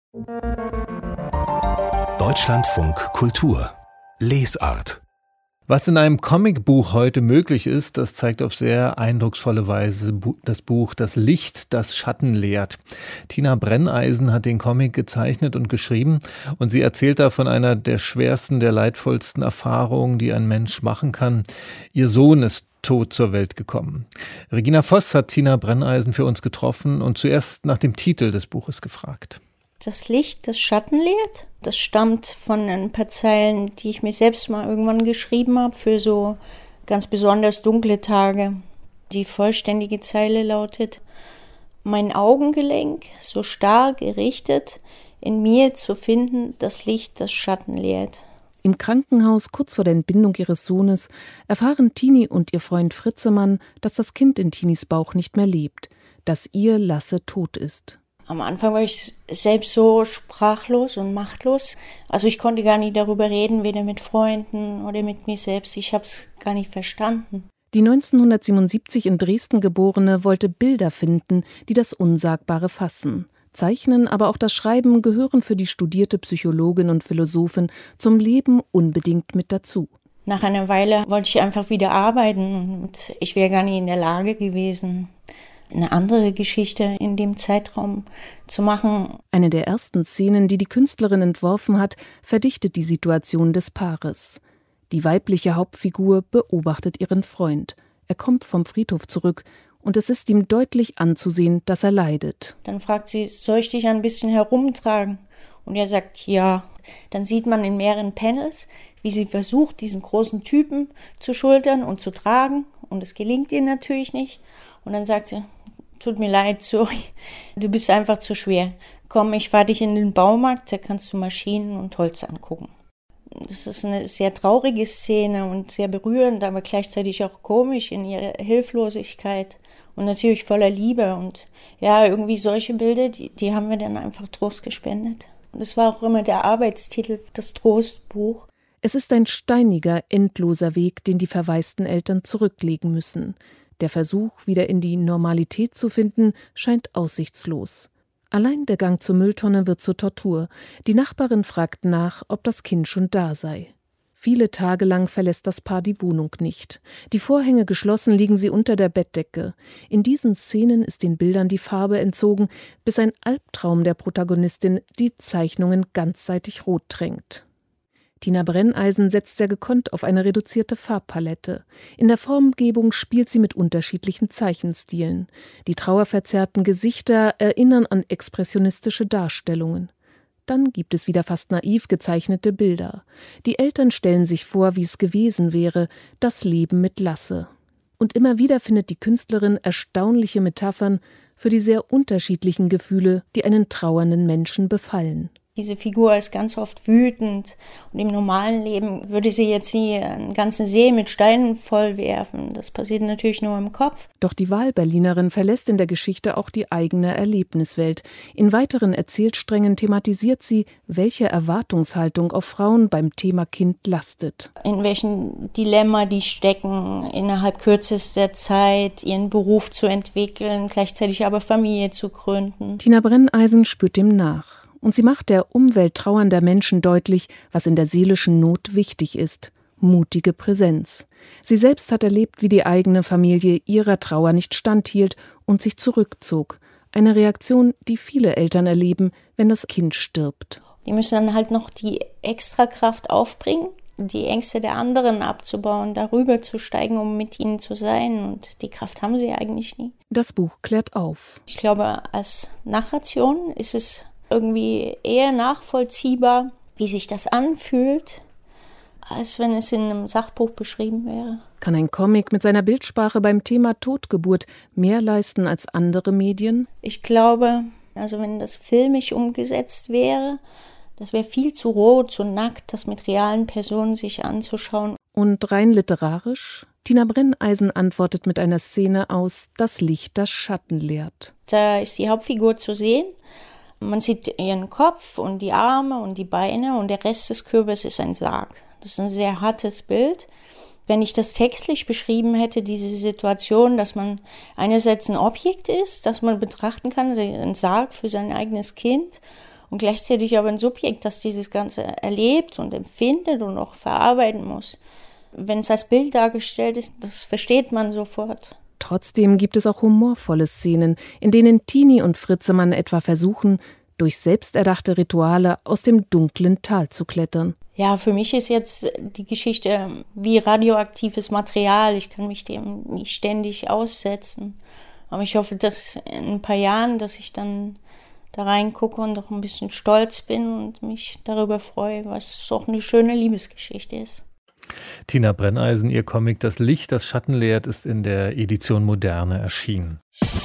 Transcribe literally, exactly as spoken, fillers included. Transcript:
Deutschlandfunk Kultur Lesart. Was in einem Comicbuch heute möglich ist, das zeigt auf sehr eindrucksvolle Weise das Buch Das Licht, das Schatten lehrt. Tina Brenneisen hat den Comic gezeichnet und geschrieben und sie erzählt da von einer der schwersten, der leidvollsten Erfahrungen, die ein Mensch machen kann. Ihr Sohn ist tot zur Welt gekommen. Regina Voss hat Tina Brenneisen für uns getroffen und zuerst nach dem Titel des Buches gefragt. Das Licht, das Schatten lehrt. Das stammt von ein paar Zeilen, die ich mir selbst mal irgendwann geschrieben habe für so ganz besonders dunkle Tage. Die vollständige Zeile lautet: Mein Augengelenk, so starr gerichtet, in mir zu finden, das Licht, das Schatten lehrt. Im Krankenhaus, kurz vor der Entbindung ihres Sohnes, erfahren Tini und ihr Freund Fritzemann, dass das Kind in Tinis Bauch nicht mehr lebt, dass ihr Lasse tot ist. Am Anfang war ich selbst so sprachlos und machtlos. Also ich konnte gar nicht darüber reden, weder mit Freunden oder mit mir selbst. Ich habe es gar nicht verstanden. Die neunzehnhundertsiebenundsiebzig in Dresden geborene wollte Bilder finden, die das Unsagbare fassen. Zeichnen, aber auch das Schreiben gehören für die studierte Psychologin und Philosophin zum Leben unbedingt mit dazu. Nach einer Weile wollte ich einfach wieder arbeiten und ich wäre gar nicht in der Lage gewesen, eine andere Geschichte in dem Zeitraum zu machen. Eine der ersten Szenen, die die Künstlerin entworfen hat, verdichtet die Situation des Paares. Die weibliche Hauptfigur beobachtet ihren Freund. Er kommt vom Friedhof zurück und es ist ihm deutlich anzusehen, dass er leidet. Dann fragt sie, soll ich dich ein bisschen herumtragen? Und er sagt, ja. Dann sieht man in mehreren Panels, wie sie versucht, diesen großen Typen zu schultern und zu tragen. Und es gelingt ihr natürlich nicht. Und dann sagt sie, tut mir leid, sorry, du bist einfach zu schwer. Komm, ich fahre dich in den Baumarkt, da kannst du Maschinen und Holz angucken. Das ist eine sehr traurige Szene und sehr berührend, aber gleichzeitig auch komisch in ihrer Hilflosigkeit und natürlich voller Liebe. Und ja, irgendwie solche Bilder, die, die haben wir dann einfach Trost gespendet. Und das war auch immer der Arbeitstitel, das Trostbuch. Es ist ein steiniger, endloser Weg, den die verwaisten Eltern zurücklegen müssen. Der Versuch, wieder in die Normalität zu finden, scheint aussichtslos. Allein der Gang zur Mülltonne wird zur Tortur. Die Nachbarin fragt nach, ob das Kind schon da sei. Viele Tage lang verlässt das Paar die Wohnung nicht. Die Vorhänge geschlossen, liegen sie unter der Bettdecke. In diesen Szenen ist den Bildern die Farbe entzogen, bis ein Albtraum der Protagonistin die Zeichnungen ganzseitig rot tränkt. Tina Brenneisen setzt sehr gekonnt auf eine reduzierte Farbpalette. In der Formgebung spielt sie mit unterschiedlichen Zeichenstilen. Die trauerverzerrten Gesichter erinnern an expressionistische Darstellungen. Dann gibt es wieder fast naiv gezeichnete Bilder. Die Eltern stellen sich vor, wie es gewesen wäre, das Leben mit Lasse. Und immer wieder findet die Künstlerin erstaunliche Metaphern für die sehr unterschiedlichen Gefühle, die einen trauernden Menschen befallen. Diese Figur ist ganz oft wütend und im normalen Leben würde sie jetzt nie einen ganzen See mit Steinen vollwerfen. Das passiert natürlich nur im Kopf. Doch die Wahlberlinerin verlässt in der Geschichte auch die eigene Erlebniswelt. In weiteren Erzählsträngen thematisiert sie, welche Erwartungshaltung auf Frauen beim Thema Kind lastet. In welchen Dilemma die stecken, innerhalb kürzester Zeit ihren Beruf zu entwickeln, gleichzeitig aber Familie zu gründen. Tina Brenneisen spürt dem nach. Und sie macht der Umwelt trauernder Menschen deutlich, was in der seelischen Not wichtig ist: mutige Präsenz. Sie selbst hat erlebt, wie die eigene Familie ihrer Trauer nicht standhielt und sich zurückzog. Eine Reaktion, die viele Eltern erleben, wenn das Kind stirbt. Die müssen dann halt noch die Extrakraft aufbringen, die Ängste der anderen abzubauen, darüber zu steigen, um mit ihnen zu sein. Und die Kraft haben sie eigentlich nie. Das Buch klärt auf. Ich glaube, als Narration ist es irgendwie eher nachvollziehbar, wie sich das anfühlt, als wenn es in einem Sachbuch beschrieben wäre. Kann ein Comic mit seiner Bildsprache beim Thema Totgeburt mehr leisten als andere Medien? Ich glaube, also wenn das filmisch umgesetzt wäre, das wäre viel zu roh, zu nackt, das mit realen Personen sich anzuschauen. Und rein literarisch? Tina Brenneisen antwortet mit einer Szene aus Das Licht, das Schatten lehrt. Da ist die Hauptfigur zu sehen. Man sieht ihren Kopf und die Arme und die Beine und der Rest des Körpers ist ein Sarg. Das ist ein sehr hartes Bild. Wenn ich das textlich beschrieben hätte, diese Situation, dass man einerseits ein Objekt ist, das man betrachten kann, ein Sarg für sein eigenes Kind, und gleichzeitig aber ein Subjekt, das dieses Ganze erlebt und empfindet und auch verarbeiten muss. Wenn es als Bild dargestellt ist, das versteht man sofort. Trotzdem gibt es auch humorvolle Szenen, in denen Tini und Fritzemann etwa versuchen, durch selbsterdachte Rituale aus dem dunklen Tal zu klettern. Ja, für mich ist jetzt die Geschichte wie radioaktives Material. Ich kann mich dem nicht ständig aussetzen. Aber ich hoffe, dass in ein paar Jahren, dass ich dann da reingucke und auch ein bisschen stolz bin und mich darüber freue, was auch eine schöne Liebesgeschichte ist. Tina Brenneisen, ihr Comic Das Licht, das Schatten lehrt, ist in der Edition Moderne erschienen.